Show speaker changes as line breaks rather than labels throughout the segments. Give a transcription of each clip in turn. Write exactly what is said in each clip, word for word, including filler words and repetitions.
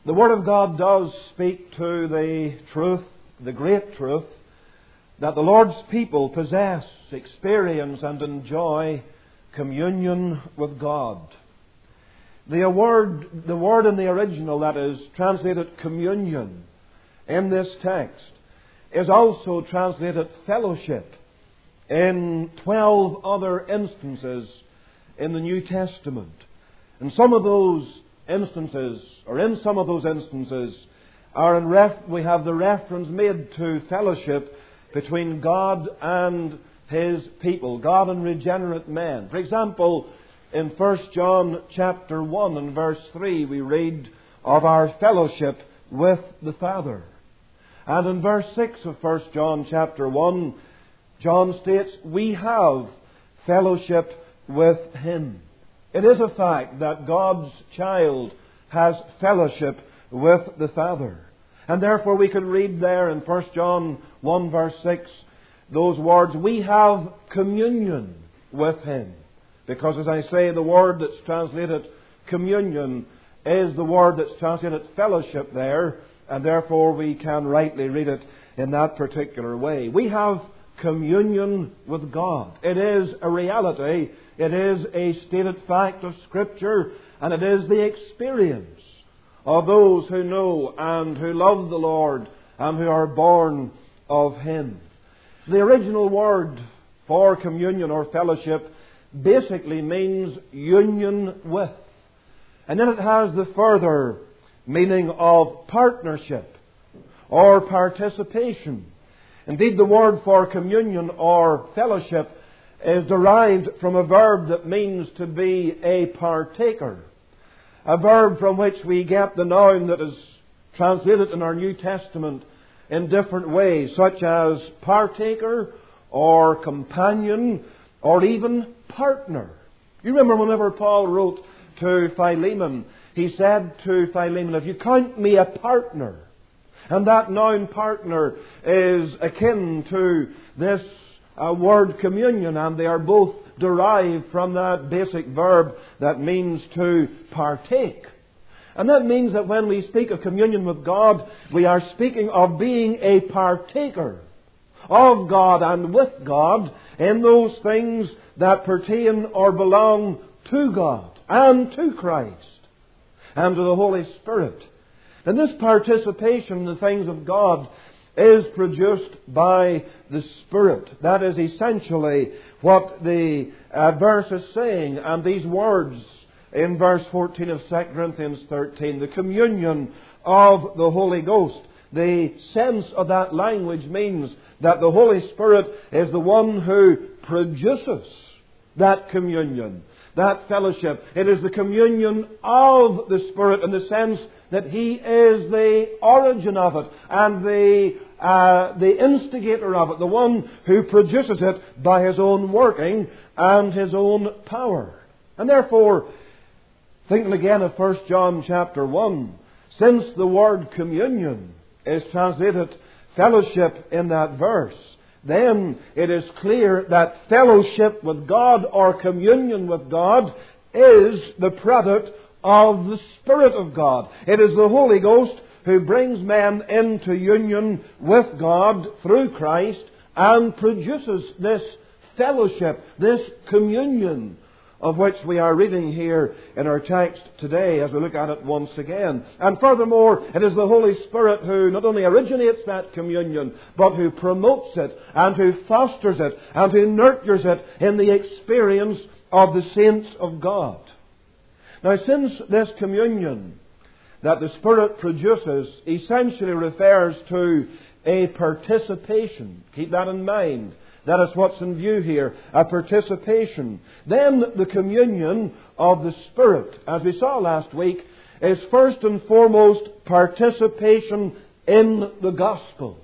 The Word of God does speak to the truth, the great truth, that the Lord's people possess, experience and enjoy communion with God. The word, the word in the original that is translated communion in this text is also translated fellowship in twelve other instances in the New Testament. And some of those instances, or in some of those instances, are in ref- we have the reference made to fellowship between God and His people, God and regenerate men. For example, in First John chapter one and verse three, we read of our fellowship with the Father. And in verse six of First John chapter one, John states, we have fellowship with Him. It is a fact that God's child has fellowship with the Father. And therefore we can read there in First John one verse six, those words, we have communion with Him. Because, as I say, the word that's translated communion is the word that's translated fellowship there, and therefore we can rightly read it in that particular way. We have communion with God. It is a reality, it is a stated fact of Scripture, and it is the experience of those who know and who love the Lord and who are born of Him. The original word for communion or fellowship basically means union with. And then it has the further meaning of partnership or participation. Indeed, the word for communion or fellowship is derived from a verb that means to be a partaker. A verb from which we get the noun that is translated in our New Testament in different ways, such as partaker or companion or even partner. You remember whenever Paul wrote to Philemon, he said to Philemon, if you count me a partner, and that noun partner is akin to this uh, word communion, and they are both derived from that basic verb that means to partake. And that means that when we speak of communion with God, we are speaking of being a partaker of God and with God in those things that pertain or belong to God and to Christ and to the Holy Spirit. And this participation in the things of God is produced by the Spirit. That is essentially what the uh, verse is saying. And these words in verse fourteen of Second Corinthians thirteen, the communion of the Holy Ghost. The sense of that language means that the Holy Spirit is the one who produces that communion, that fellowship. It is the communion of the Spirit in the sense that He is the origin of it and the, uh, the instigator of it, the one who produces it by His own working and His own power. And therefore, thinking again of First John chapter one, since the word communion is translated fellowship in that verse, then it is clear that fellowship with God or communion with God is the product of the Spirit of God. It is the Holy Ghost who brings men into union with God through Christ and produces this fellowship, this communion of which we are reading here in our text today as we look at it once again. And furthermore, it is the Holy Spirit who not only originates that communion, but who promotes it and who fosters it and who nurtures it in the experience of the saints of God. Now, since this communion that the Spirit produces essentially refers to a participation, keep that in mind. That is what's in view here, a participation. Then the communion of the Spirit, as we saw last week, is first and foremost participation in the gospel.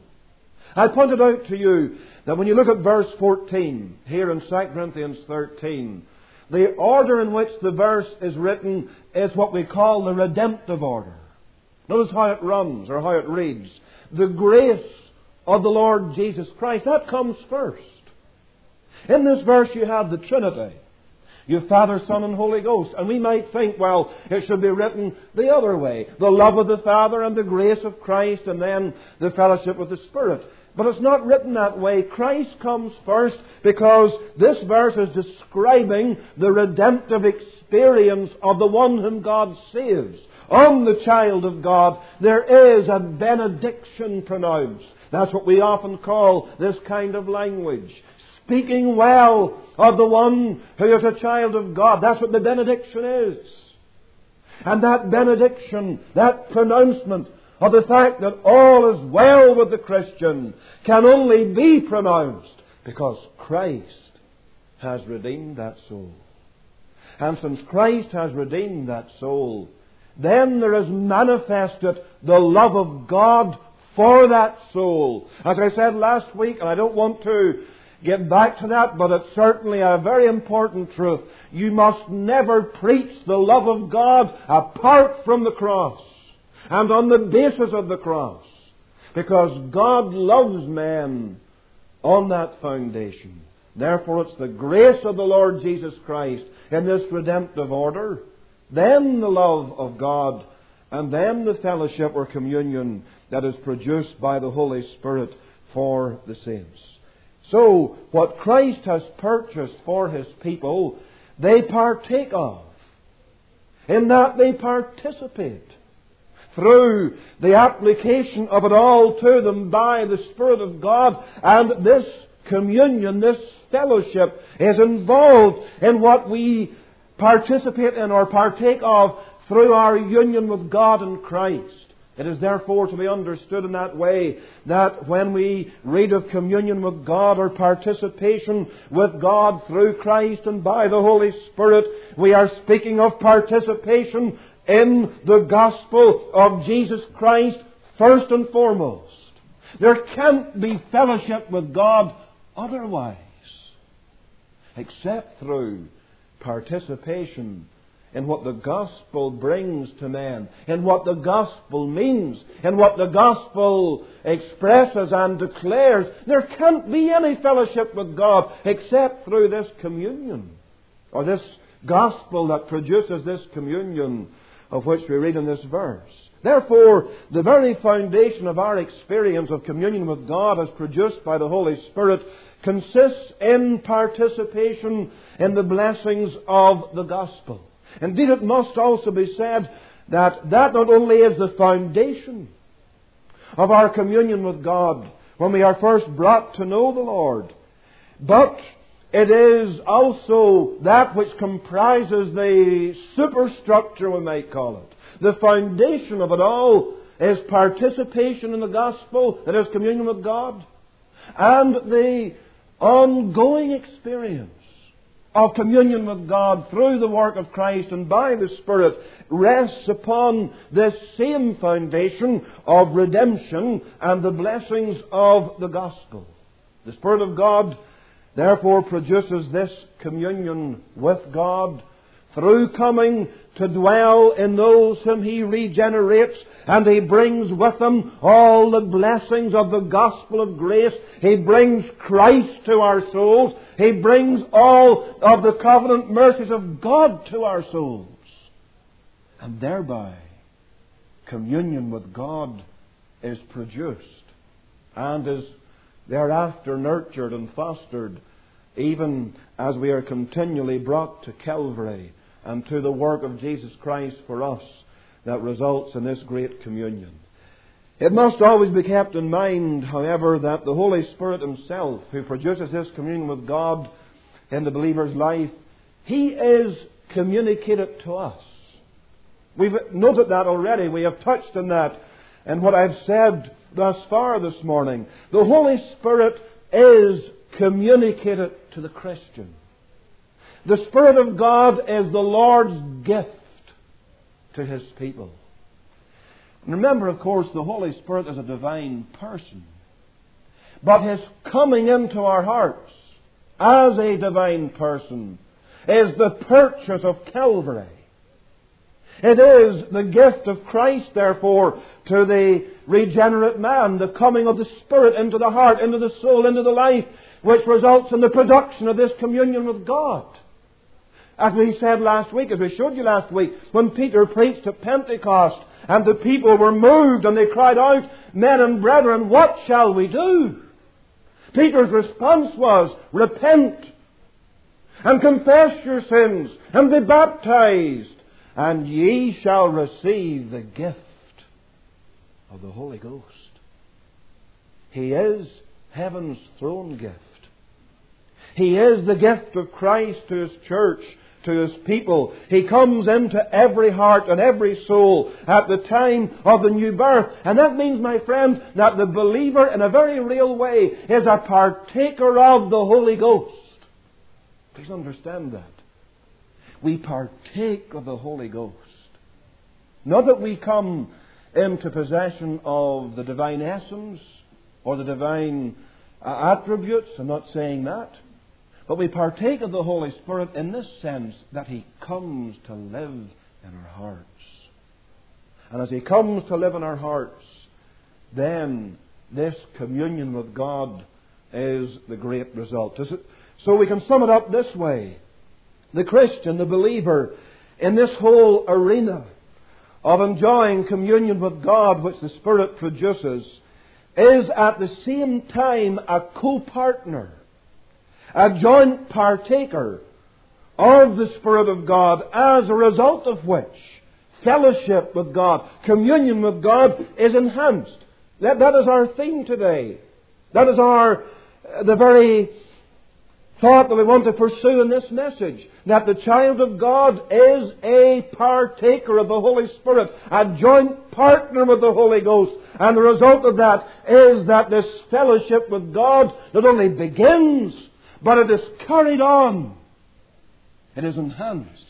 I pointed out to you that when you look at verse fourteen, here in Second Corinthians thirteen, the order in which the verse is written is what we call the redemptive order. Notice how it runs, or how it reads. The grace of the Lord Jesus Christ, that comes first. In this verse you have the Trinity. You Father, Son, and Holy Ghost. And we might think, well, it should be written the other way. The love of the Father and the grace of Christ and then the fellowship with the Spirit. But it's not written that way. Christ comes first because this verse is describing the redemptive experience of the one whom God saves. On the child of God, there is a benediction pronounced. That's what we often call this kind of language. Speaking well of the one who is a child of God. That's what the benediction is. And that benediction, that pronouncement of the fact that all is well with the Christian can only be pronounced because Christ has redeemed that soul. And since Christ has redeemed that soul, then there is manifested the love of God for that soul. As I said last week, and I don't want to get back to that, but it's certainly a very important truth. You must never preach the love of God apart from the cross and on the basis of the cross, because God loves men on that foundation. Therefore, it's the grace of the Lord Jesus Christ in this redemptive order, then the love of God, and then the fellowship or communion that is produced by the Holy Spirit for the saints. So, what Christ has purchased for His people, they partake of, in that they participate through the application of it all to them by the Spirit of God. And this communion, this fellowship, is involved in what we participate in or partake of through our union with God in Christ. It is therefore to be understood in that way that when we read of communion with God or participation with God through Christ and by the Holy Spirit, we are speaking of participation in the gospel of Jesus Christ first and foremost. There can't be fellowship with God otherwise, except through participation in what the gospel brings to men, in what the gospel means, in what the gospel expresses and declares. There can't be any fellowship with God except through this communion, or this gospel that produces this communion of which we read in this verse. Therefore, the very foundation of our experience of communion with God as produced by the Holy Spirit consists in participation in the blessings of the gospel. Indeed, it must also be said that that not only is the foundation of our communion with God when we are first brought to know the Lord, but it is also that which comprises the superstructure, we might call it. The foundation of it all is participation in the gospel, that is communion with God, and the ongoing experience of communion with God through the work of Christ and by the Spirit rests upon this same foundation of redemption and the blessings of the gospel. The Spirit of God therefore produces this communion with God through coming to dwell in those whom He regenerates, and He brings with Him all the blessings of the gospel of grace. He brings Christ to our souls. He brings all of the covenant mercies of God to our souls. And thereby, communion with God is produced and is thereafter nurtured and fostered, even as we are continually brought to Calvary and to the work of Jesus Christ for us that results in this great communion. It must always be kept in mind, however, that the Holy Spirit Himself, who produces this communion with God in the believer's life, He is communicated to us. We've noted that already. We have touched on that in what I've said thus far this morning. The Holy Spirit is communicated to the Christian. The Spirit of God is the Lord's gift to His people. And remember, of course, the Holy Spirit is a divine person. But His coming into our hearts as a divine person is the purchase of Calvary. It is the gift of Christ, therefore, to the regenerate man, the coming of the Spirit into the heart, into the soul, into the life, which results in the production of this communion with God. As we said last week, as we showed you last week, when Peter preached at Pentecost and the people were moved and they cried out, "Men and brethren, what shall we do?" Peter's response was, "Repent and confess your sins and be baptized, and ye shall receive the gift of the Holy Ghost." He is heaven's throne gift. He is the gift of Christ to His church, to His people. He comes into every heart and every soul at the time of the new birth. And that means, my friend, that the believer in a very real way is a partaker of the Holy Ghost. Please understand that. We partake of the Holy Ghost. Not that we come into possession of the divine essence or the divine uh, attributes. I'm not saying that. But we partake of the Holy Spirit in this sense, that He comes to live in our hearts. And as He comes to live in our hearts, then this communion with God is the great result. So we can sum it up this way. The Christian, the believer, in this whole arena of enjoying communion with God, which the Spirit produces, is at the same time a co-partner, a joint partaker of the Spirit of God, as a result of which fellowship with God, communion with God is enhanced. That, that is our theme today. That is our the very thought that we want to pursue in this message. That the child of God is a partaker of the Holy Spirit, a joint partner with the Holy Ghost. And the result of that is that this fellowship with God not only begins, but it is carried on. It is enhanced.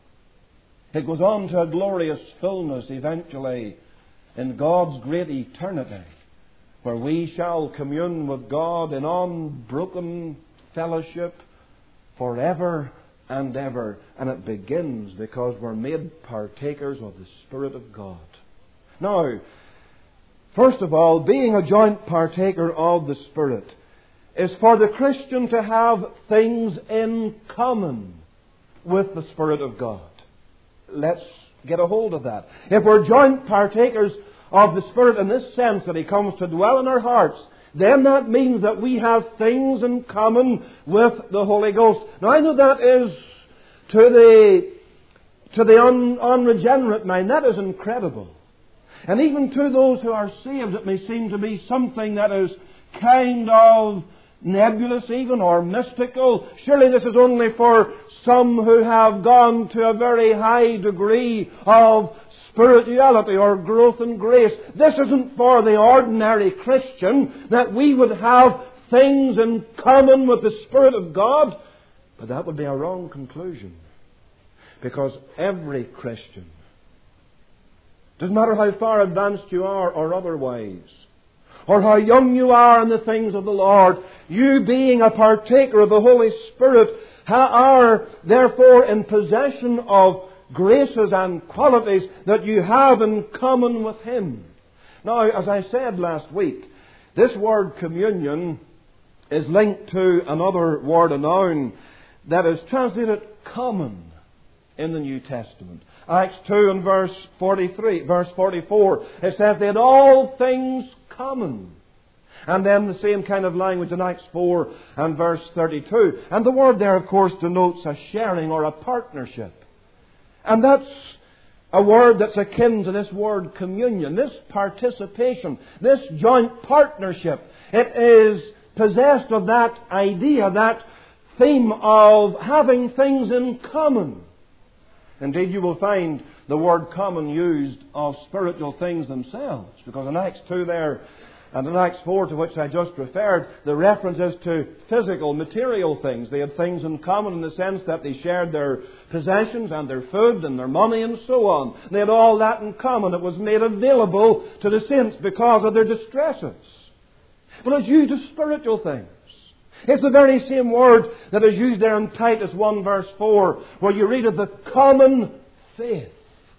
It goes on to a glorious fullness eventually in God's great eternity, where we shall commune with God in unbroken fellowship forever and ever. And it begins because we're made partakers of the Spirit of God. Now, first of all, being a joint partaker of the Spirit is for the Christian to have things in common with the Spirit of God. Let's get a hold of that. If we're joint partakers of the Spirit in this sense, that He comes to dwell in our hearts, then that means that we have things in common with the Holy Ghost. Now, I know that is, to the, to the un, unregenerate mind, that is incredible. And even to those who are saved, it may seem to be something that is kind of nebulous even, or mystical. Surely this is only for some who have gone to a very high degree of spirituality or growth in grace. This isn't for the ordinary Christian, that we would have things in common with the Spirit of God. But that would be a wrong conclusion. Because every Christian, doesn't matter how far advanced you are or otherwise, or how young you are in the things of the Lord, you being a partaker of the Holy Spirit are therefore in possession of graces and qualities that you have in common with Him. Now, as I said last week, this word communion is linked to another word, a noun, that is translated common in the New Testament. Acts two and verse forty-three, verse forty-four, it says they had all things common. And then the same kind of language in Acts four and verse thirty-two. And the word there, of course, denotes a sharing or a partnership. And that's a word that's akin to this word communion, this participation, this joint partnership. It is possessed of that idea, that theme of having things in common. Indeed, you will find the word common used of spiritual things themselves. Because in Acts two there, and in Acts four, to which I just referred, the reference is to physical, material things. They had things in common in the sense that they shared their possessions and their food and their money and so on. They had all that in common. It was made available to the saints because of their distresses. But it's used of spiritual things. It's the very same word that is used there in Titus one verse four, where you read of the common faith.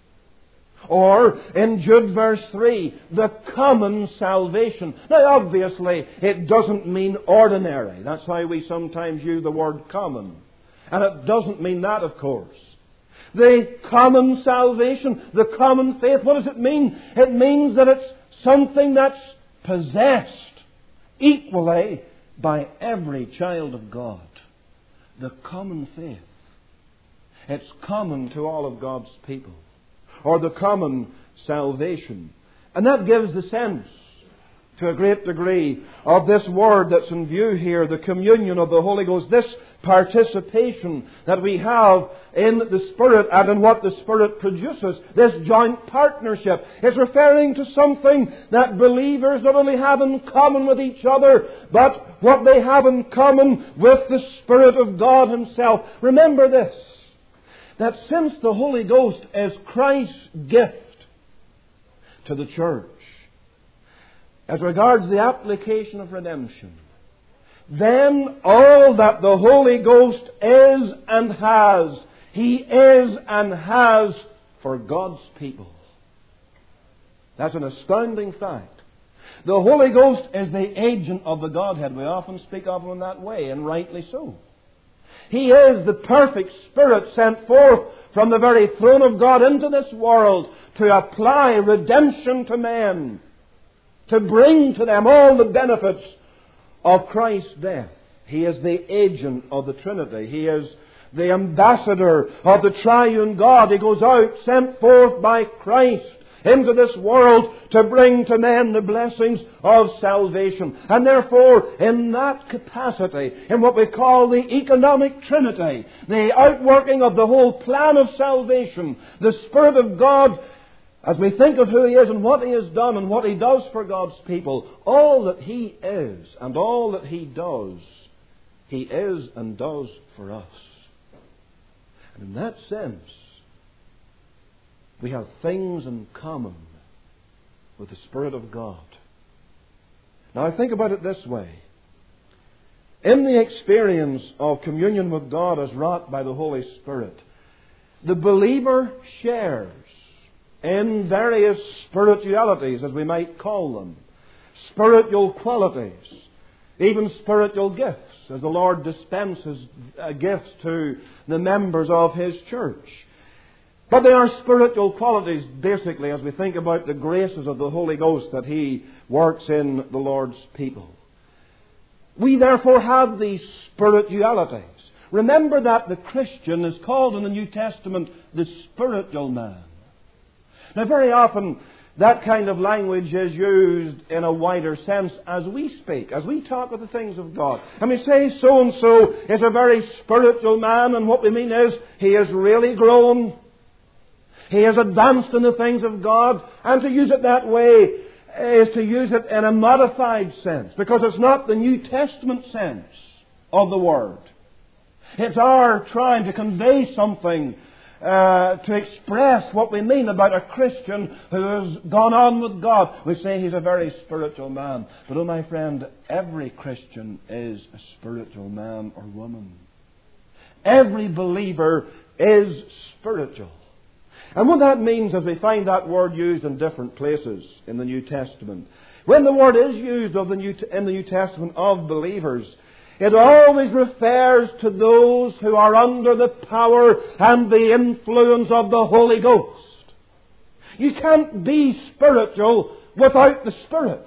Or in Jude verse three, the common salvation. Now obviously it doesn't mean ordinary. That's why we sometimes use the word common. And it doesn't mean that, of course. The common salvation, the common faith, what does it mean? It means that it's something that's possessed equally by every child of God. The common faith. It's common to all of God's people. Or the common salvation. And that gives the sense, to a great degree, of this word that's in view here, the communion of the Holy Ghost, this participation that we have in the Spirit and in what the Spirit produces, this joint partnership, is referring to something that believers not only have in common with each other, but what they have in common with the Spirit of God Himself. Remember this, that since the Holy Ghost is Christ's gift to the church, as regards the application of redemption, then all that the Holy Ghost is and has, He is and has for God's people. That's an astounding fact. The Holy Ghost is the agent of the Godhead. We often speak of Him in that way, and rightly so. He is the perfect Spirit sent forth from the very throne of God into this world to apply redemption to men, to bring to them all the benefits of Christ's death. He is the agent of the Trinity. He is the ambassador of the triune God. He goes out, sent forth by Christ into this world to bring to men the blessings of salvation. And therefore, in that capacity, in what we call the economic Trinity, the outworking of the whole plan of salvation, the Spirit of God, as we think of who He is and what He has done and what He does for God's people, all that He is and all that He does, He is and does for us. And in that sense, we have things in common with the Spirit of God. Now I think about it this way. In the experience of communion with God as wrought by the Holy Spirit, the believer shares in various spiritualities, as we might call them, spiritual qualities, even spiritual gifts, as the Lord dispenses uh, gifts to the members of His church. But they are spiritual qualities, basically, as we think about the graces of the Holy Ghost that He works in the Lord's people. We therefore have these spiritualities. Remember that the Christian is called in the New Testament the spiritual man. Now, very often, that kind of language is used in a wider sense as we speak, as we talk of the things of God. And we say so-and-so is a very spiritual man, and what we mean is he has really grown. He has advanced in the things of God. And to use it that way is to use it in a modified sense, because it's not the New Testament sense of the word. It's our trying to convey something Uh, to express what we mean about a Christian who has gone on with God. We say he's a very spiritual man. But, oh my friend, every Christian is a spiritual man or woman. Every believer is spiritual. And what that means, as we find that word used in different places in the New Testament, when the word is used of the New, in the New Testament of believers, it always refers to those who are under the power and the influence of the Holy Ghost. You can't be spiritual without the Spirit.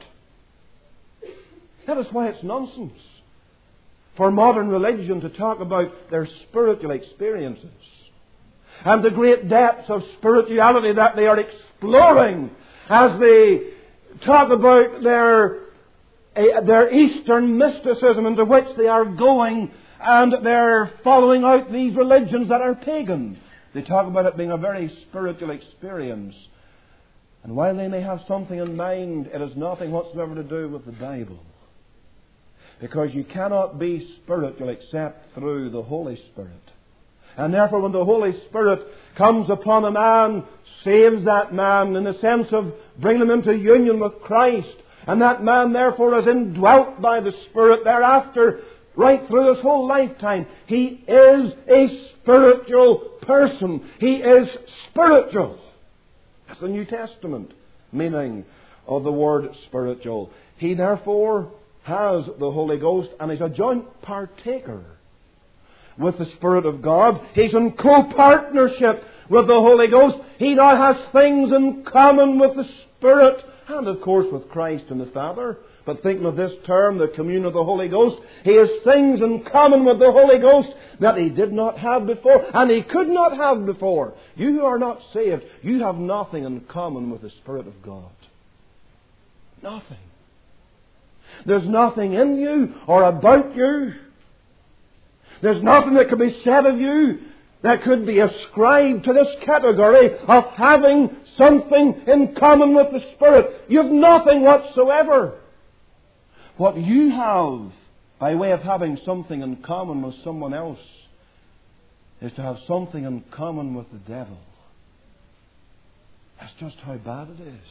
That is why it's nonsense for modern religion to talk about their spiritual experiences and the great depths of spirituality that they are exploring as they talk about their their Eastern mysticism into which they are going, and they're following out these religions that are pagan. They talk about it being a very spiritual experience. And while they may have something in mind, it has nothing whatsoever to do with the Bible. Because you cannot be spiritual except through the Holy Spirit. And therefore, when the Holy Spirit comes upon a man, saves that man in the sense of bringing him into union with Christ, and that man, therefore, is indwelt by the Spirit thereafter, right through his whole lifetime. He is a spiritual person. He is spiritual. That's the New Testament meaning of the word spiritual. He, therefore, has the Holy Ghost and is a joint partaker with the Spirit of God. He's in co-partnership with the Holy Ghost. He now has things in common with the Spirit and, of course, with Christ and the Father. But thinking of this term, the communion of the Holy Ghost, he has things in common with the Holy Ghost that he did not have before, and he could not have before. You who are not saved, you have nothing in common with the Spirit of God. Nothing. There's nothing in you or about you. There's nothing that could be said of you that could be ascribed to this category of having something in common with the Spirit. You've nothing whatsoever. What you have by way of having something in common with someone else is to have something in common with the devil. That's just how bad it is.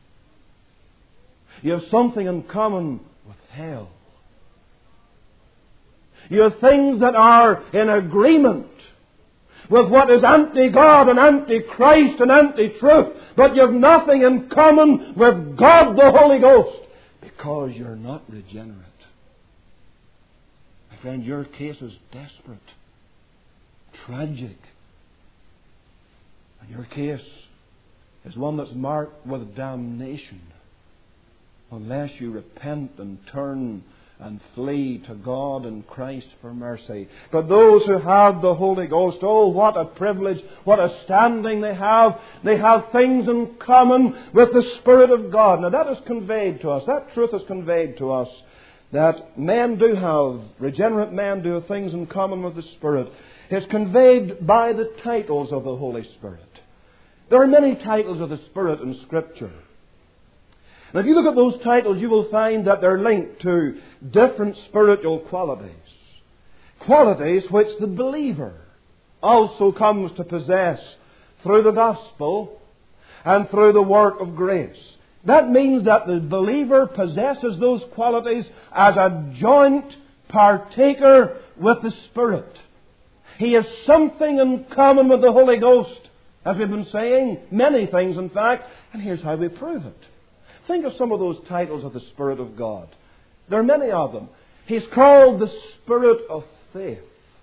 You have something in common with hell. You have things that are in agreement with what is anti-God and anti-Christ and anti-truth, but you have nothing in common with God the Holy Ghost because you're not regenerate. My friend, your case is desperate, tragic. And your case is one that's marked with damnation unless you repent and turn and flee to God and Christ for mercy. But those who have the Holy Ghost, oh, what a privilege, what a standing they have. They have things in common with the Spirit of God. Now that is conveyed to us, that truth is conveyed to us, that men do have, regenerate men do have things in common with the Spirit. It's conveyed by the titles of the Holy Spirit. There are many titles of the Spirit in Scripture. Now, if you look at those titles, you will find that they're linked to different spiritual qualities. Qualities which the believer also comes to possess through the gospel and through the work of grace. That means that the believer possesses those qualities as a joint partaker with the Spirit. He has something in common with the Holy Ghost, as we've been saying, many things in fact, and here's how we prove it. Think of some of those titles of the Spirit of God. There are many of them. He's called the Spirit of faith.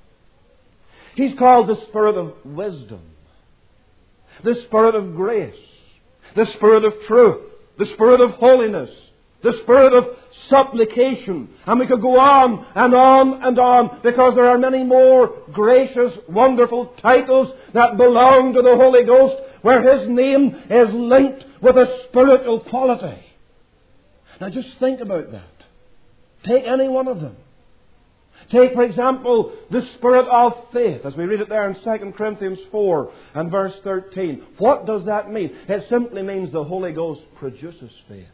He's called the Spirit of wisdom, the Spirit of grace, the Spirit of truth, the Spirit of holiness, the Spirit of supplication. And we could go on and on and on, because there are many more gracious, wonderful titles that belong to the Holy Ghost, where His name is linked with a spiritual quality. Now just think about that. Take any one of them. Take, for example, the Spirit of faith, as we read it there in Second Corinthians four and verse thirteen. What does that mean? It simply means the Holy Ghost produces faith.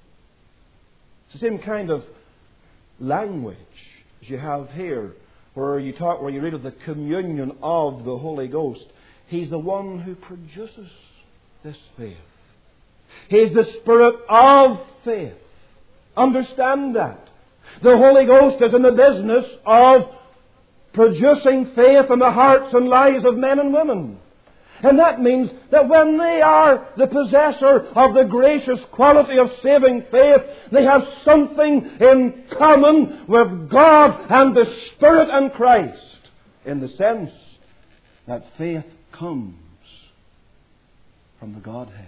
It's the same kind of language as you have here, where you talk, where you read of the communion of the Holy Ghost. He's the one who produces this faith. He's the Spirit of faith. Understand that. The Holy Ghost is in the business of producing faith in the hearts and lives of men and women. And that means that when they are the possessor of the gracious quality of saving faith, they have something in common with God and the Spirit and Christ, in the sense that faith comes from the Godhead,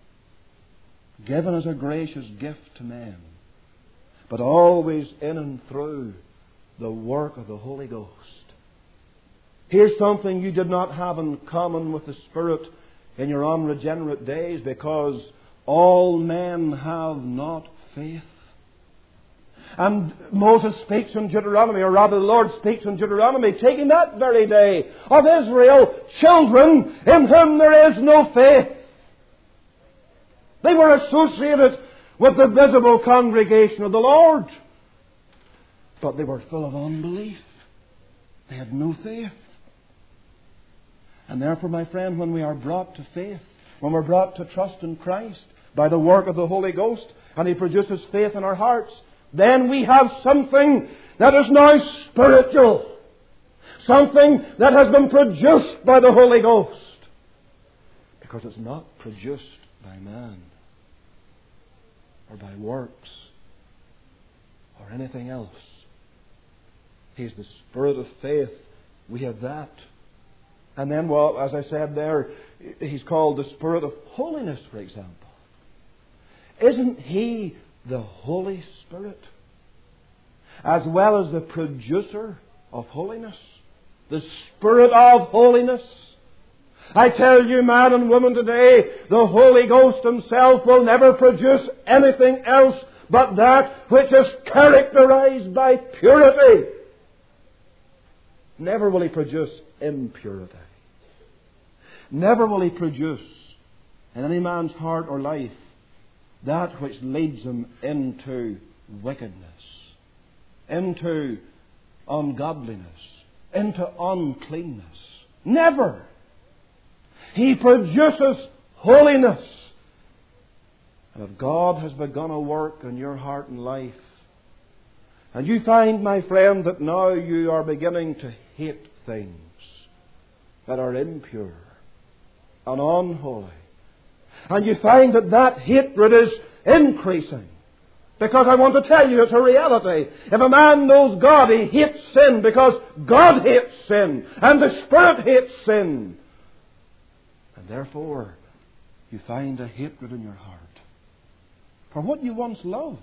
given as a gracious gift to men, but always in and through the work of the Holy Ghost. Here's something you did not have in common with the Spirit in your unregenerate days, because all men have not faith. And Moses speaks in Deuteronomy, or rather the Lord speaks in Deuteronomy, taking that very day, of Israel, children in whom there is no faith. They were associated with the visible congregation of the Lord, but they were full of unbelief. They had no faith. And therefore, my friend, when we are brought to faith, when we're brought to trust in Christ by the work of the Holy Ghost, and He produces faith in our hearts, then we have something that is now spiritual. Something that has been produced by the Holy Ghost. Because it's not produced by man, or by works, or anything else. He's the Spirit of faith We have that. And then, well, as I said there, He's called the Spirit of holiness, for example. Isn't He the Holy Spirit, as well as the producer of holiness? The Spirit of holiness. I tell you, man and woman, today, the Holy Ghost Himself will never produce anything else but that which is characterized by purity. Never will He produce impurity. Never will He produce in any man's heart or life that which leads him into wickedness, into ungodliness, into uncleanness. Never. He produces holiness. And if God has begun a work in your heart and life, and you find, my friend, that now you are beginning to hate things that are impure and unholy, and you find that that hatred is increasing, because I want to tell you it's a reality. If a man knows God, he hates sin because God hates sin, and the Spirit hates sin. And therefore, you find a hatred in your heart for what you once loved.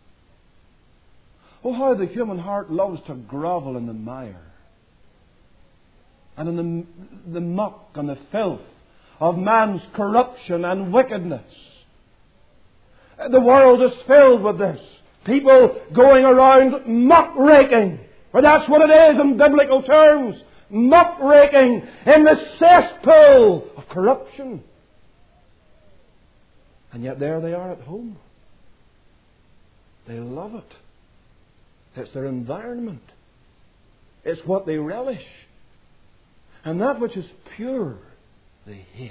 Oh, how the human heart loves to grovel in the mire and in the, the muck and the filth of man's corruption and wickedness. The world is filled with this. People going around muck-raking. For that's what it is in biblical terms. Muck-raking in the cesspool of corruption. And yet there they are at home. They love it. It's their environment. It's what they relish. And that which is pure, they hate.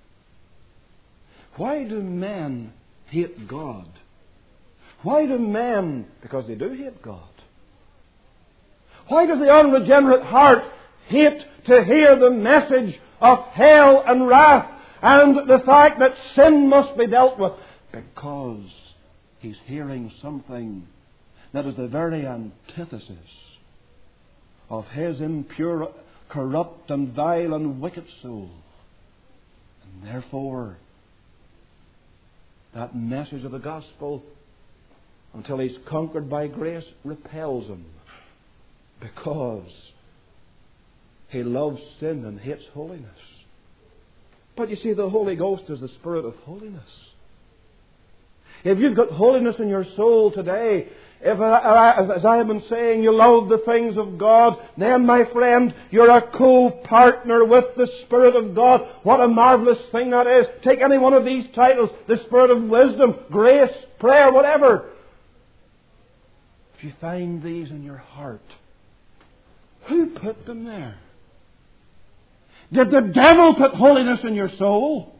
Why do men hate God? Why do men? Because they do hate God. Why does the unregenerate heart hate to hear the message of hell and wrath and the fact that sin must be dealt with? Because he's hearing something that is the very antithesis of his impure, corrupt and vile and wicked soul. And therefore, that message of the gospel, until he's conquered by grace, repels him, because he loves sin and hates holiness. But you see, the Holy Ghost is the Spirit of holiness. If you've got holiness in your soul today, if, as I have been saying, you love the things of God, then, my friend, you're a co-partner with the Spirit of God. What a marvelous thing that is. Take any one of these titles, the Spirit of wisdom, grace, prayer, whatever. If you find these in your heart, who put them there? Did the devil put holiness in your soul?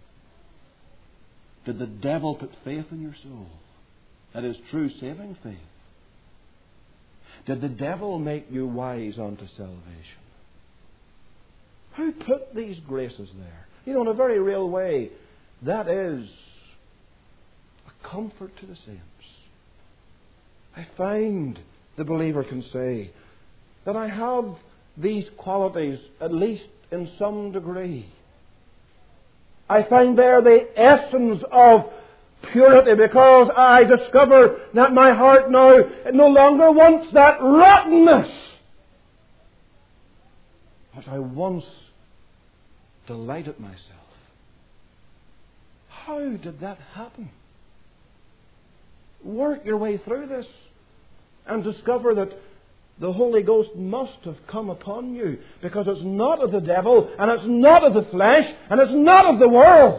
Did the devil put faith in your soul? That is true saving faith. Did the devil make you wise unto salvation? Who put these graces there? You know, in a very real way, that is a comfort to the saints. I find the believer can say that I have these qualities, at least in some degree. I find there the essence of purity, because I discover that my heart now no longer wants that rottenness which I once delighted myself. How did that happen? Work your way through this and discover that the Holy Ghost must have come upon you, because it's not of the devil, and it's not of the flesh, and it's not of the world.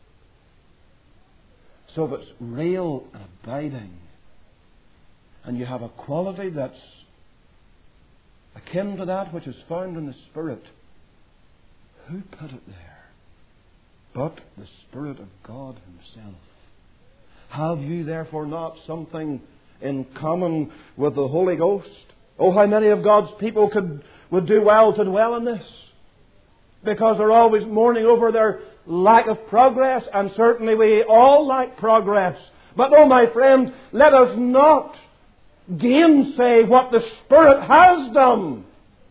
So if it's real and abiding, and you have a quality that's akin to that which is found in the Spirit, who put it there but the Spirit of God Himself? Have you therefore not something in common with the Holy Ghost? Oh, how many of God's people could would do well to dwell in this, because they're always mourning over their lack of progress, and certainly we all lack progress. But oh, my friend, let us not gainsay what the Spirit has done.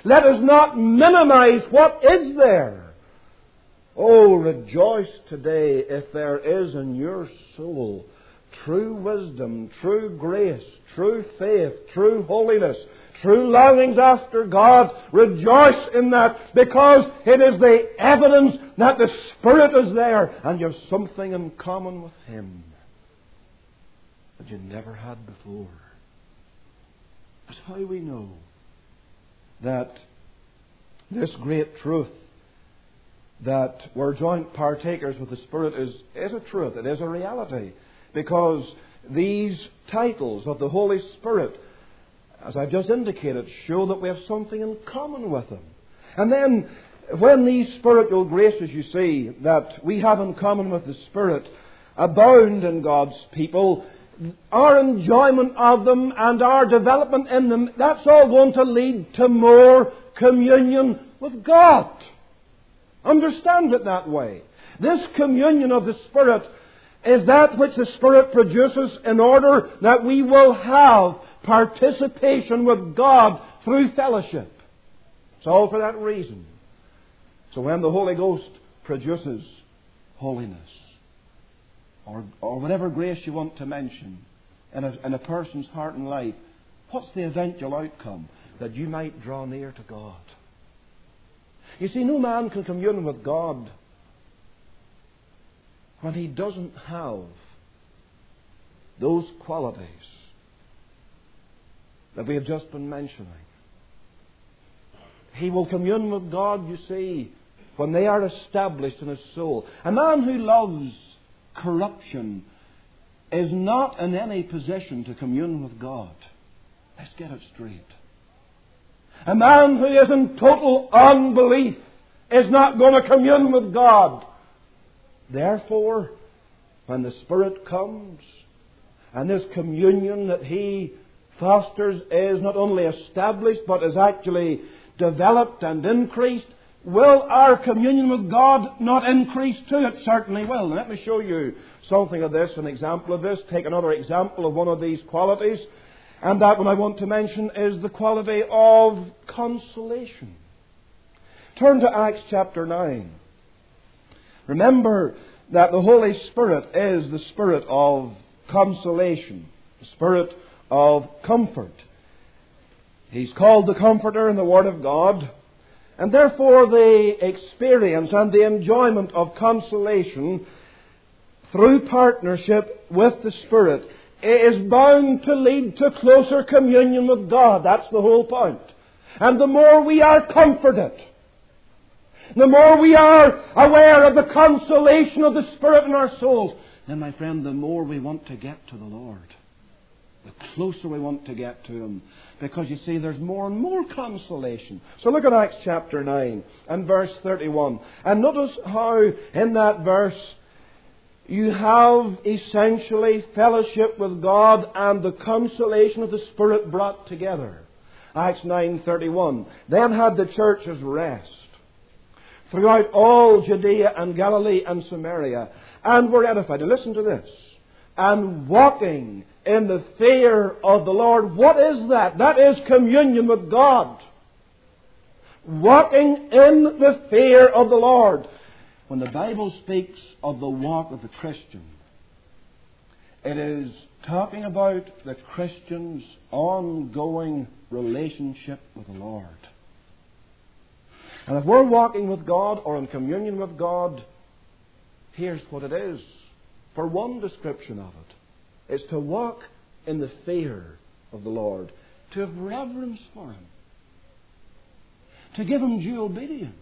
Let us not minimize what is there. Oh, rejoice today if there is in your soul true wisdom, true grace, true faith, true holiness, true longings after God. Rejoice in that, because it is the evidence that the Spirit is there and you have something in common with Him that you never had before. That's how we know that this great truth, that we're joint partakers with the Spirit, is, is a truth. It is a reality. Because these titles of the Holy Spirit, as I've just indicated, show that we have something in common with Him. And then, when these spiritual graces, you see, that we have in common with the Spirit, abound in God's people, our enjoyment of them and our development in them, that's all going to lead to more communion with God. Understand it that way. This communion of the Spirit is that which the Spirit produces in order that we will have participation with God through fellowship. It's all for that reason. So when the Holy Ghost produces holiness, or, or whatever grace you want to mention in a, in a person's heart and life, what's the eventual outcome? That you might draw near to God. You see, no man can commune with God when he doesn't have those qualities that we have just been mentioning. He will commune with God, you see, when they are established in his soul. A man who loves corruption is not in any position to commune with God. Let's get it straight. A man who is in total unbelief is not going to commune with God. Therefore, when the Spirit comes, and this communion that He fosters is not only established, but is actually developed and increased, will our communion with God not increase too? It certainly will. And let me show you something of this, an example of this. Take another example of one of these qualities. And that one I want to mention is the quality of consolation. Turn to Acts chapter nine. Remember that the Holy Spirit is the Spirit of consolation, the Spirit of comfort. He's called the Comforter in the Word of God. And therefore the experience and the enjoyment of consolation through partnership with the Spirit is bound to lead to closer communion with God. That's the whole point. And the more we are comforted, the more we are aware of the consolation of the Spirit in our souls, then, my friend, the more we want to get to the Lord. The closer we want to get to Him. Because, you see, there's more and more consolation. So look at Acts chapter nine and verse thirty-one. And notice how in that verse you have essentially fellowship with God and the consolation of the Spirit brought together. Acts nine thirty-one. Then had the churches rest throughout all Judea and Galilee and Samaria, and were edified. And listen to this. And walking in the fear of the Lord. What is that? That is communion with God. Walking in the fear of the Lord. When the Bible speaks of the walk of the Christian, it is talking about the Christian's ongoing relationship with the Lord. And if we're walking with God or in communion with God, here's what it is. For one description of it, is to walk in the fear of the Lord, to have reverence for Him, to give Him due obedience,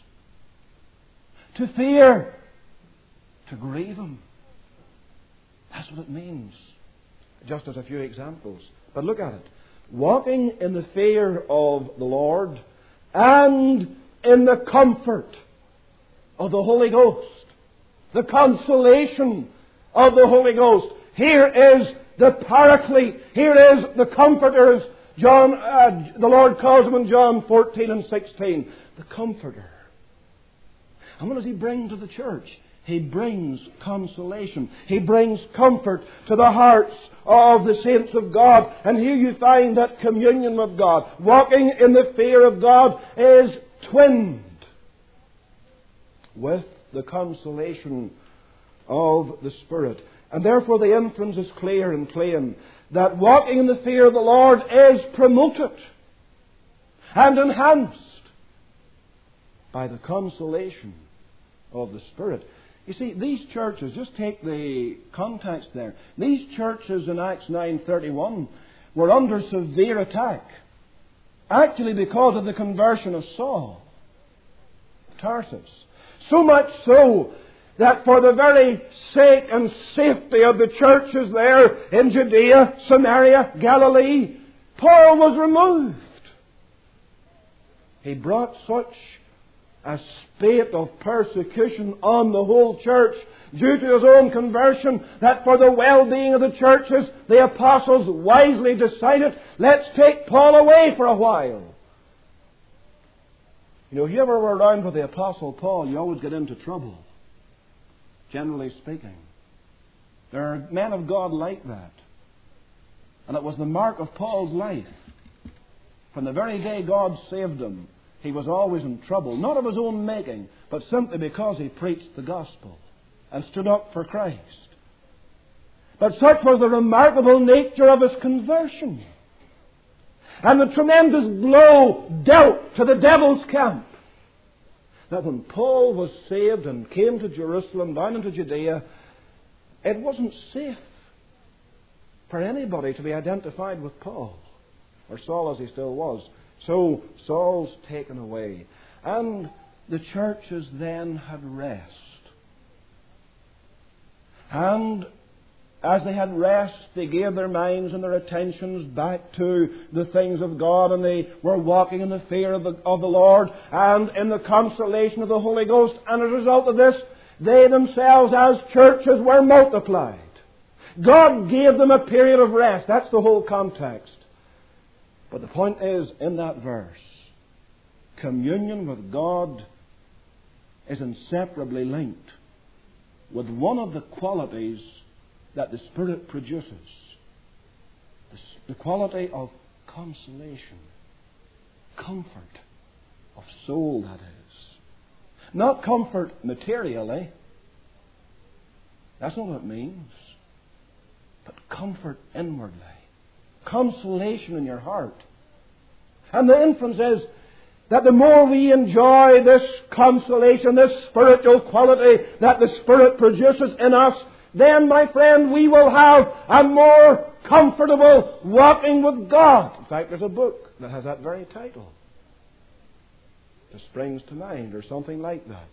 to fear, to grieve Him. That's what it means. Just as a few examples. But look at it. Walking in the fear of the Lord and in the comfort of the Holy Ghost. The consolation of the Holy Ghost. Here is the Paraclete. Here is the Comforter. John, uh, the Lord calls Him in John fourteen and sixteen. The Comforter. And what does He bring to the church? He brings consolation. He brings comfort to the hearts of the saints of God. And here you find that communion with God, walking in the fear of God, is twinned with the consolation of the Spirit. And therefore the inference is clear and plain that walking in the fear of the Lord is promoted and enhanced by the consolation of the Spirit. You see, these churches, just take the context there, these churches in Acts nine thirty-one were under severe attack, actually because of the conversion of Saul of Tarsus. So much so that for the very sake and safety of the churches there in Judea, Samaria, Galilee, Paul was removed. He brought such a spate of persecution on the whole church due to his own conversion that for the well-being of the churches, the apostles wisely decided, let's take Paul away for a while. You know, if you ever were around with the Apostle Paul, you always get into trouble, generally speaking. There are men of God like that. And it was the mark of Paul's life. From the very day God saved him, he was always in trouble, not of his own making, but simply because he preached the gospel and stood up for Christ. But such was the remarkable nature of his conversion, and the tremendous blow dealt to the devil's camp, that when Paul was saved and came to Jerusalem, down into Judea, it wasn't safe for anybody to be identified with Paul, or Saul as he still was. So Saul's taken away, and the churches then had rest. And as they had rest, they gave their minds and their attentions back to the things of God, and they were walking in the fear of the, of the Lord and in the consolation of the Holy Ghost. And as a result of this, they themselves as churches were multiplied. God gave them a period of rest. That's the whole context. But the point is, in that verse, communion with God is inseparably linked with one of the qualities that the Spirit produces. The, the quality of consolation, comfort of soul, that is. Not comfort materially. That's not what it means. But comfort inwardly. Consolation in your heart. And the inference is that the more we enjoy this consolation, this spiritual quality that the Spirit produces in us, then, my friend, we will have a more comfortable walking with God. In fact, there's a book that has that very title. It springs to mind, or something like that.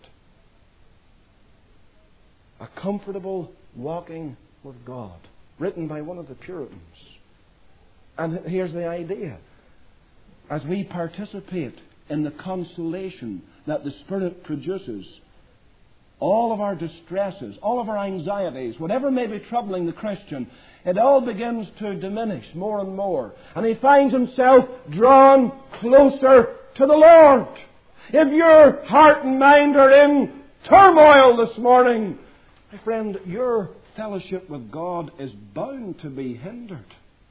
A comfortable walking with God, written by one of the Puritans. And here's the idea. As we participate in the consolation that the Spirit produces, all of our distresses, all of our anxieties, whatever may be troubling the Christian, it all begins to diminish more and more. And he finds himself drawn closer to the Lord. If your heart and mind are in turmoil this morning, my friend, your fellowship with God is bound to be hindered.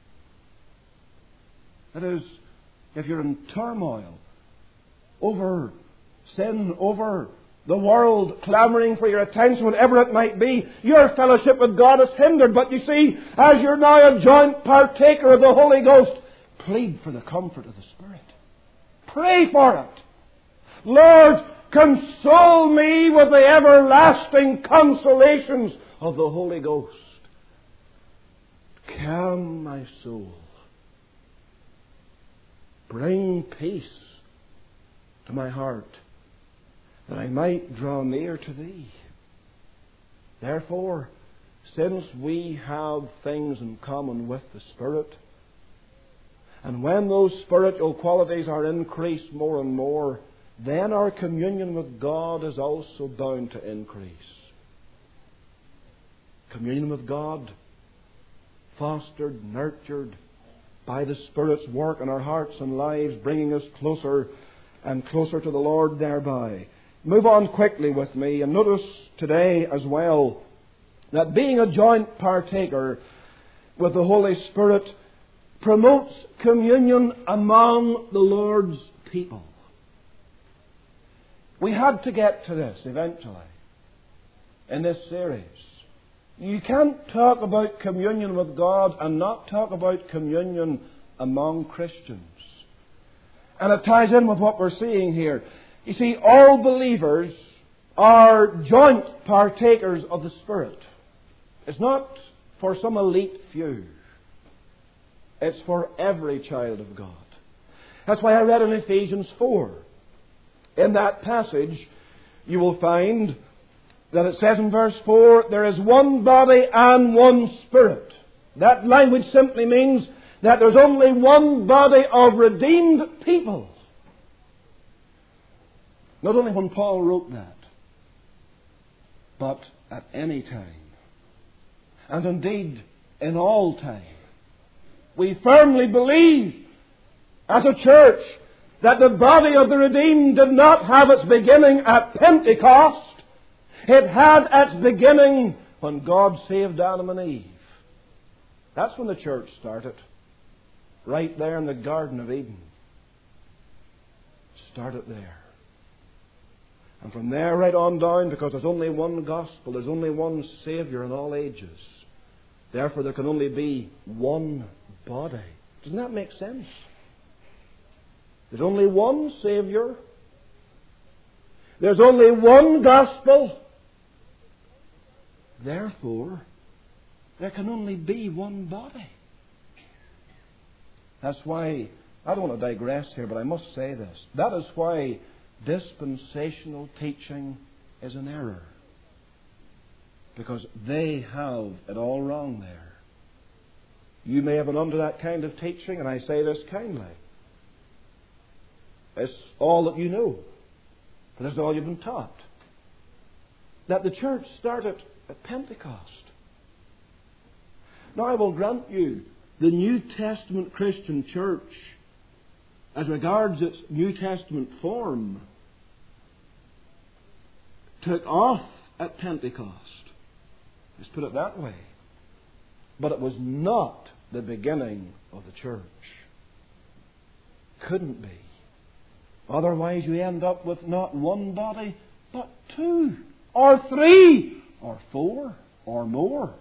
That is, if you're in turmoil over sin, over the world clamouring for your attention, whatever it might be, your fellowship with God is hindered. But you see, as you're now a joint partaker of the Holy Ghost, plead for the comfort of the Spirit. Pray for it. Lord, console me with the everlasting consolations of the Holy Ghost. Calm my soul. Bring peace to my heart, that I might draw near to Thee. Therefore, since we have things in common with the Spirit, and when those spiritual qualities are increased more and more, then our communion with God is also bound to increase. Communion with God, fostered, nurtured by the Spirit's work in our hearts and lives, bringing us closer and closer to the Lord thereby, move on quickly with me and notice today as well that being a joint partaker with the Holy Spirit promotes communion among the Lord's people. We had to get to this eventually in this series. You can't talk about communion with God and not talk about communion among Christians. And it ties in with what we're seeing here. You see, all believers are joint partakers of the Spirit. It's not for some elite few. It's for every child of God. That's why I read in Ephesians four. In that passage, you will find that it says in verse four, there is one body and one Spirit. That language simply means that there's only one body of redeemed people. Not only when Paul wrote that, but at any time. And indeed, in all time. We firmly believe, as a church, that the body of the redeemed did not have its beginning at Pentecost. It had its beginning when God saved Adam and Eve. That's when the church started. Right there in the Garden of Eden. Started there. And from there right on down, because there's only one gospel, there's only one Saviour in all ages. Therefore there can only be one body. Doesn't that make sense? There's only one Saviour. There's only one gospel. Therefore, there can only be one body. That's why, I don't want to digress here, but I must say this. That is why dispensational teaching is an error. Because they have it all wrong there. You may have been under that kind of teaching, and I say this kindly. It's all that you know. But it's all you've been taught. That the church started at Pentecost. Now I will grant you, the New Testament Christian church, as regards its New Testament form, took off at Pentecost. Let's put it that way. But it was not the beginning of the church. Couldn't be. Otherwise you end up with not one body, but two, or three, or four, or more.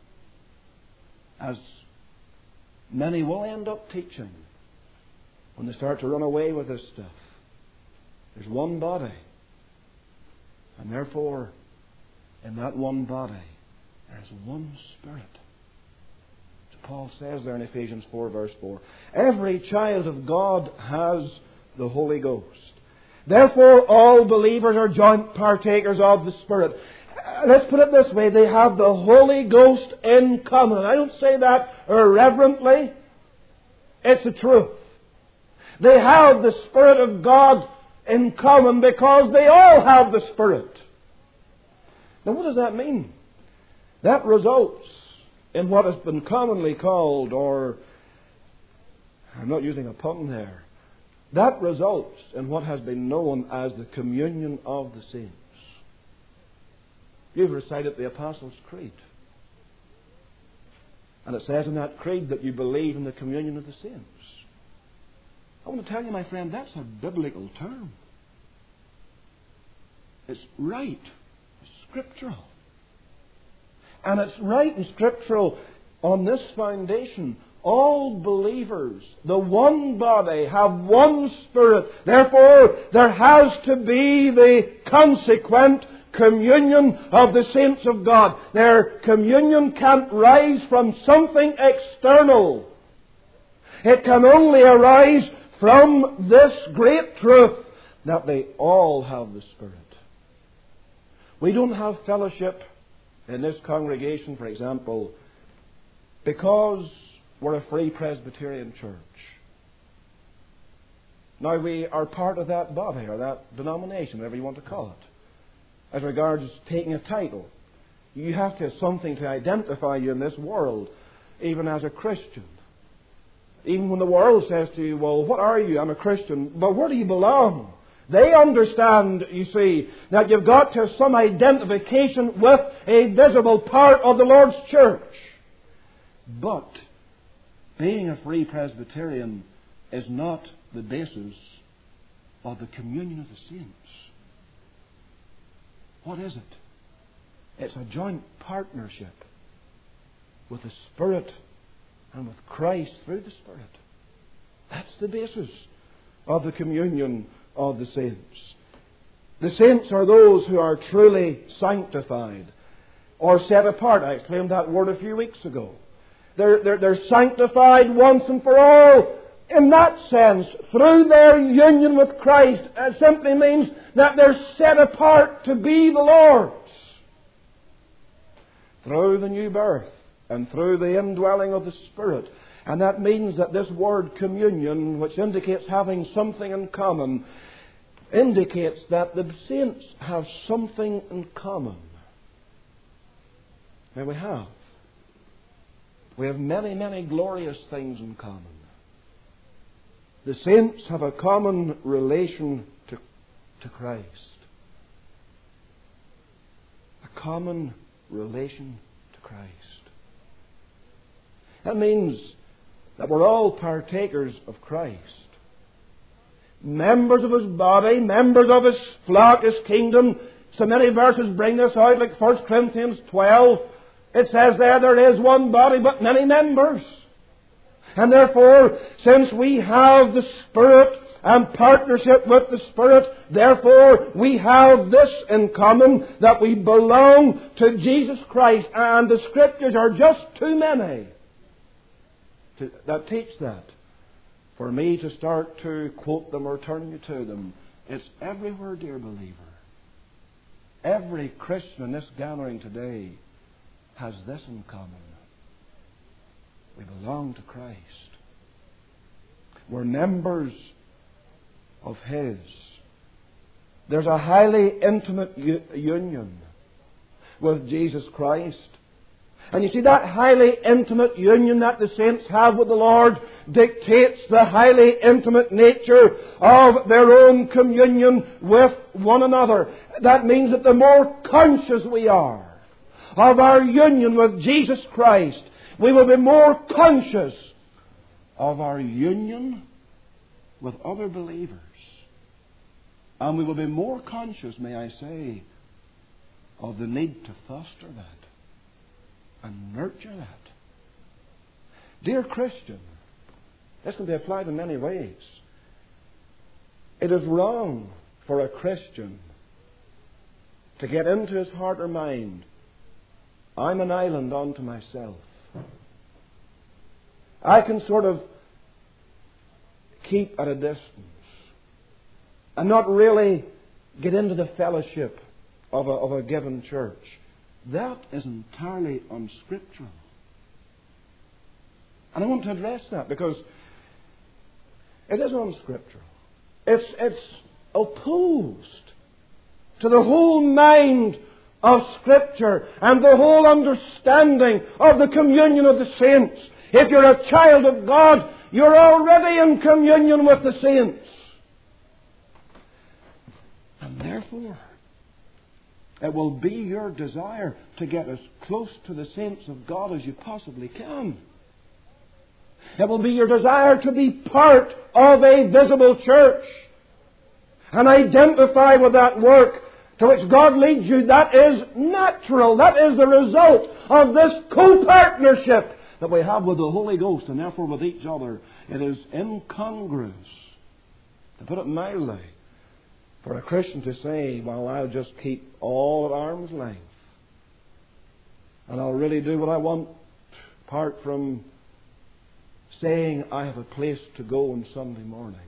As many will end up teaching when they start to run away with this stuff. There's one body. And therefore, in that one body, there's one Spirit. As Paul says there in Ephesians four, verse four. Every child of God has the Holy Ghost. Therefore, all believers are joint partakers of the Spirit. Let's put it this way. They have the Holy Ghost in common. I don't say that irreverently. It's the truth. They have the Spirit of God in common because they all have the Spirit. Now what does that mean? That results in what has been commonly called, or I'm not using a pun there, that results in what has been known as the communion of the saints. You've recited the Apostles' Creed. And it says in that creed that you believe in the communion of the saints. I want to tell you, my friend, that's a biblical term. It's right. It's scriptural. And it's right and scriptural on this foundation. All believers, the one body, have one Spirit. Therefore, there has to be the consequent communion of the saints of God. Their communion can't rise from something external. It can only arise from this great truth that they all have the Spirit. We don't have fellowship in this congregation, for example, because we're a Free Presbyterian church. Now we are part of that body or that denomination, whatever you want to call it. As regards taking a title, you have to have something to identify you in this world, even as a Christian. Even when the world says to you, well, what are you? I'm a Christian. But where do you belong? They understand, you see, that you've got to have some identification with a visible part of the Lord's church. But being a Free Presbyterian is not the basis of the communion of the saints. What is it? It's a joint partnership with the Spirit and with Christ through the Spirit. That's the basis of the communion of the saints. The saints are those who are truly sanctified or set apart. I explained that word a few weeks ago. They're, they're, they're sanctified once and for all. In that sense, through their union with Christ, it simply means that they're set apart to be the Lord's. Through the new birth and through the indwelling of the Spirit. And that means that this word communion, which indicates having something in common, indicates that the saints have something in common. Now we have. We have many, many glorious things in common. The saints have a common relation to, to Christ. A common relation to Christ. That means that we're all partakers of Christ. Members of His body, members of His flock, His kingdom. So many verses bring this out, like First Corinthians twelve. It says there, there is one body but many members. And therefore, since we have the Spirit and partnership with the Spirit, therefore we have this in common, that we belong to Jesus Christ. And the Scriptures are just too many to, that teach that for me to start to quote them or turn you to them. It's everywhere, dear believer. Every Christian in this gathering today has this in common. We belong to Christ. We're members of His. There's a highly intimate u- union with Jesus Christ. And you see, that highly intimate union that the saints have with the Lord dictates the highly intimate nature of their own communion with one another. That means that the more conscious we are of our union with Jesus Christ, we will be more conscious of our union with other believers. And we will be more conscious, may I say, of the need to foster that and nurture that. Dear Christian, this can be applied in many ways. It is wrong for a Christian to get into his heart or mind, I'm an island unto myself. I can sort of keep at a distance and not really get into the fellowship of a, of a given church. That is entirely unscriptural. And I want to address that because it is unscriptural. It's, it's opposed to the whole mind of Scripture and the whole understanding of the communion of the saints. If you're a child of God, you're already in communion with the saints. And therefore, it will be your desire to get as close to the saints of God as you possibly can. It will be your desire to be part of a visible church and identify with that work to which God leads you. That is natural. That is the result of this co-partnership that we have with the Holy Ghost and therefore with each other. It is incongruous, to put it mildly, for a Christian to say, well, I'll just keep all at arm's length and I'll really do what I want apart from saying I have a place to go on Sunday morning.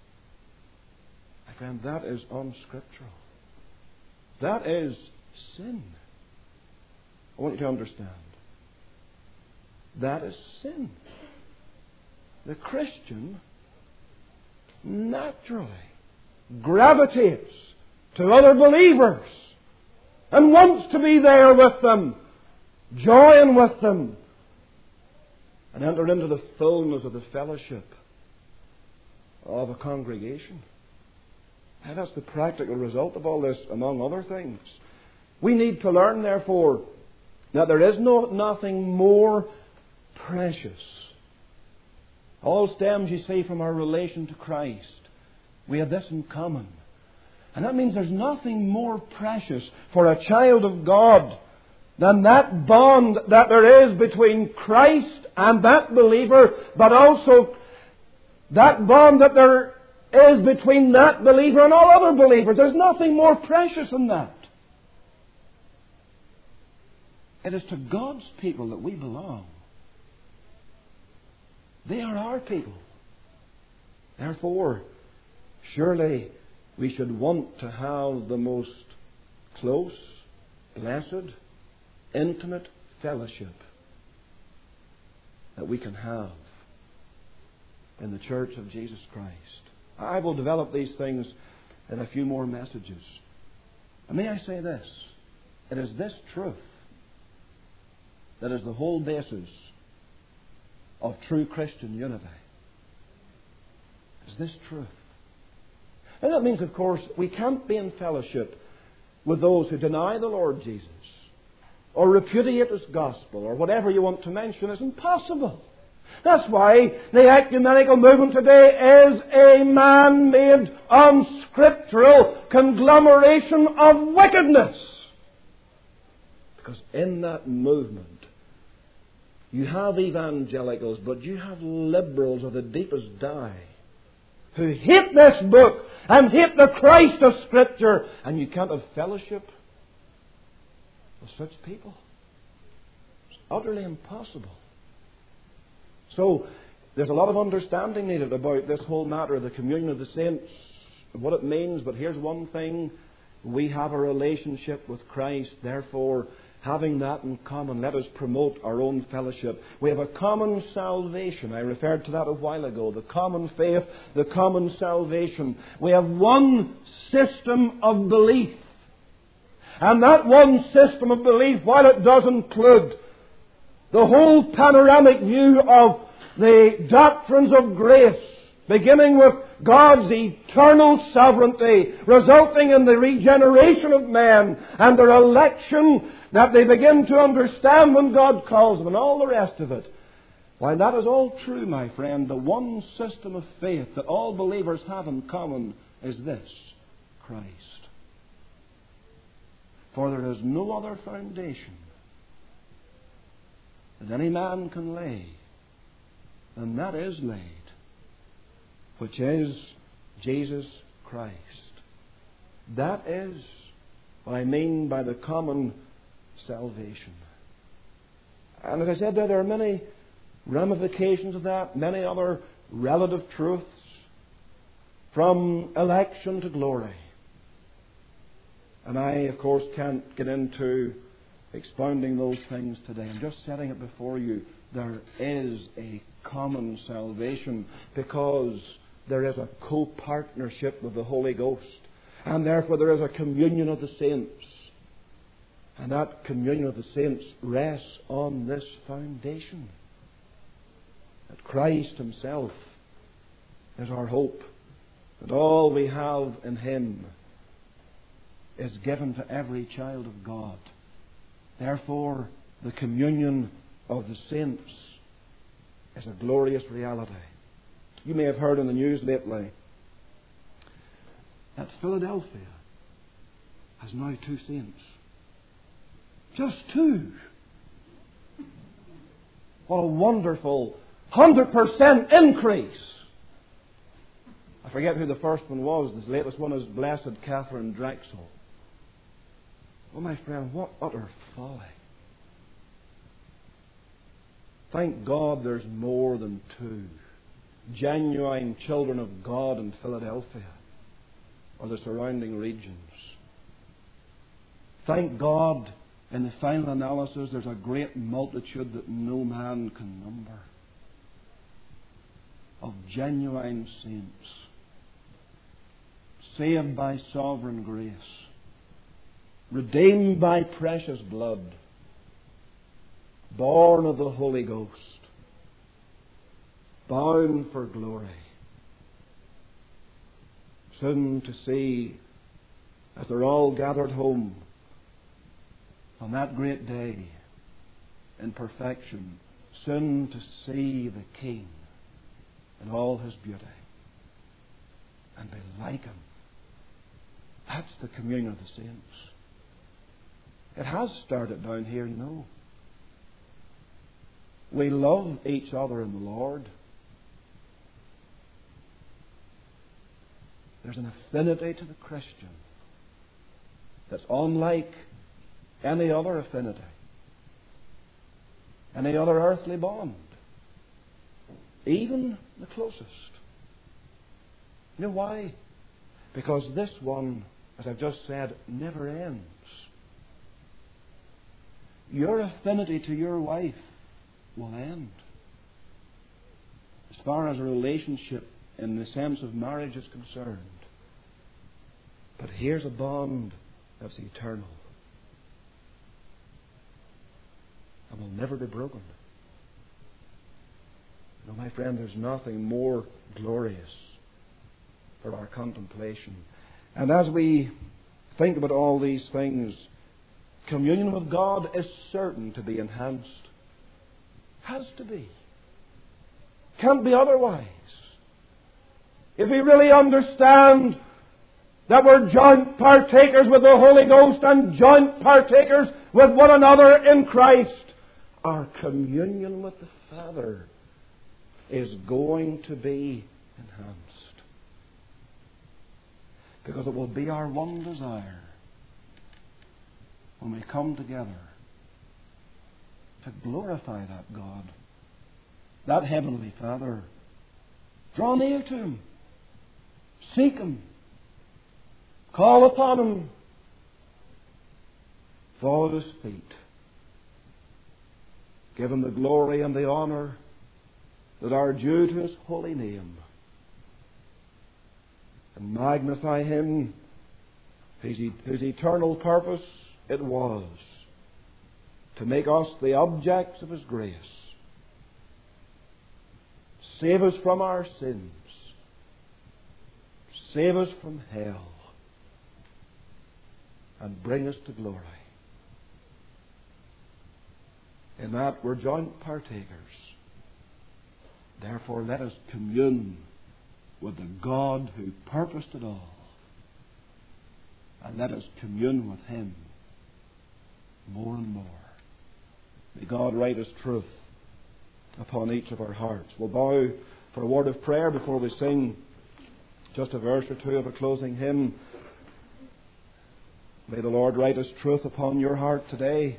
My friend, that is unscriptural. That is sin. I want you to understand. That is sin. The Christian naturally gravitates to other believers and wants to be there with them, join with them, and enter into the fullness of the fellowship of a congregation. And that's the practical result of all this, among other things. We need to learn, therefore, that there is no nothing more precious. All stems, you see, from our relation to Christ. We have this in common. And that means there's nothing more precious for a child of God than that bond that there is between Christ and that believer, but also that bond that there is between that believer and all other believers. There's nothing more precious than that. It is to God's people that we belong. They are our people. Therefore, surely we should want to have the most close, blessed, intimate fellowship that we can have in the church of Jesus Christ. I will develop these things in a few more messages. And may I say this? It is this truth that is the whole basis of true Christian unity. It's this truth. And that means, of course, we can't be in fellowship with those who deny the Lord Jesus or repudiate His gospel or whatever you want to mention. It's impossible. That's why the ecumenical movement today is a man-made, unscriptural conglomeration of wickedness. Because in that movement, you have evangelicals, but you have liberals of the deepest dye who hate this book and hate the Christ of Scripture. And you can't have fellowship with such people. It's utterly impossible. So, there's a lot of understanding needed about this whole matter of the communion of the saints, what it means. But here's one thing. We have a relationship with Christ. Therefore, having that in common, let us promote our own fellowship. We have a common salvation. I referred to that a while ago. The common faith, the common salvation. We have one system of belief. And that one system of belief, while it does include the whole panoramic view of the doctrines of grace, beginning with God's eternal sovereignty, resulting in the regeneration of men and their election that they begin to understand when God calls them, and all the rest of it. While that is all true, my friend, the one system of faith that all believers have in common is this: Christ. For there is no other foundation that any man can lay, and that is laid, which is Jesus Christ. That is what I mean by the common salvation. And as I said there, there are many ramifications of that, many other relative truths, from election to glory. And I, of course, can't get into expounding those things today. I'm just setting it before you. There is a common salvation because there is a co-partnership with the Holy Ghost. And therefore there is a communion of the saints. And that communion of the saints rests on this foundation: that Christ Himself is our hope. That all we have in Him is given to every child of God. Therefore, the communion of the saints is a glorious reality. You may have heard in the news lately that Philadelphia has now two saints. Just two. What a wonderful one hundred percent increase. I forget who the first one was. The latest one is Blessed Catherine Drexel. Oh, my friend, what utter folly. Thank God there's more than two genuine children of God in Philadelphia or the surrounding regions. Thank God, in the final analysis, there's a great multitude that no man can number of genuine saints, saved by sovereign grace, redeemed by precious blood, born of the Holy Ghost, bound for glory, soon to see, as they're all gathered home on that great day in perfection, soon to see the King in all His beauty and be like Him. That's the communion of the saints. It has started down here, you know. We love each other in the Lord. There's an affinity to the Christian that's unlike any other affinity, any other earthly bond, even the closest. You know why? Because this one, as I've just said, never ends. Your affinity to your wife will end. As far as a relationship in the sense of marriage is concerned. But here's a bond that's eternal and will never be broken. No, my friend, there's nothing more glorious for our contemplation. And as we think about all these things, communion with God is certain to be enhanced. Has to be. Can't be otherwise. If we really understand that we're joint partakers with the Holy Ghost and joint partakers with one another in Christ, our communion with the Father is going to be enhanced. Because it will be our one desire when we come together to glorify that God, that Heavenly Father. Draw near to Him. Seek Him. Call upon Him. Fall at His feet. Give Him the glory and the honour that are due to His holy name. And magnify Him, whose, whose eternal purpose it was to make us the objects of His grace. Save us from our sins. Save us from hell. And bring us to glory. In that we're joint partakers. Therefore let us commune with the God who purposed it all. And let us commune with Him more and more. May God write His truth upon each of our hearts. We'll bow for a word of prayer before we sing just a verse or two of a closing hymn. May the Lord write His truth upon your heart today.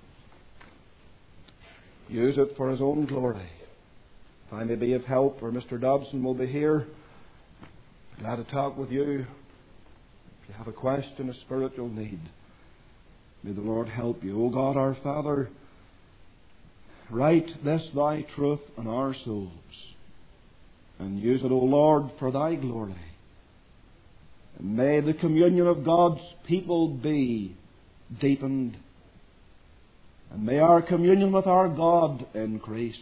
Use it for His own glory. If I may be of help, or Mister Dobson will be here, glad to talk with you. If you have a question, a spiritual need, may the Lord help you. O God, our Father, write this Thy truth in our souls, and use it, O Lord, for Thy glory. And may the communion of God's people be deepened, and may our communion with our God increase.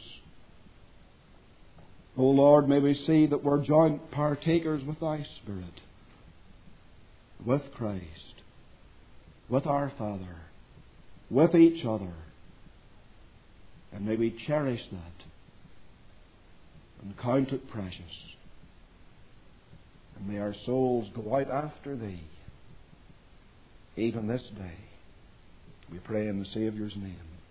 O Lord, may we see that we're joint partakers with Thy Spirit, with Christ, with our Father, with each other. And may we cherish that and count it precious. And may our souls go out after Thee, even this day. We pray in the Saviour's name.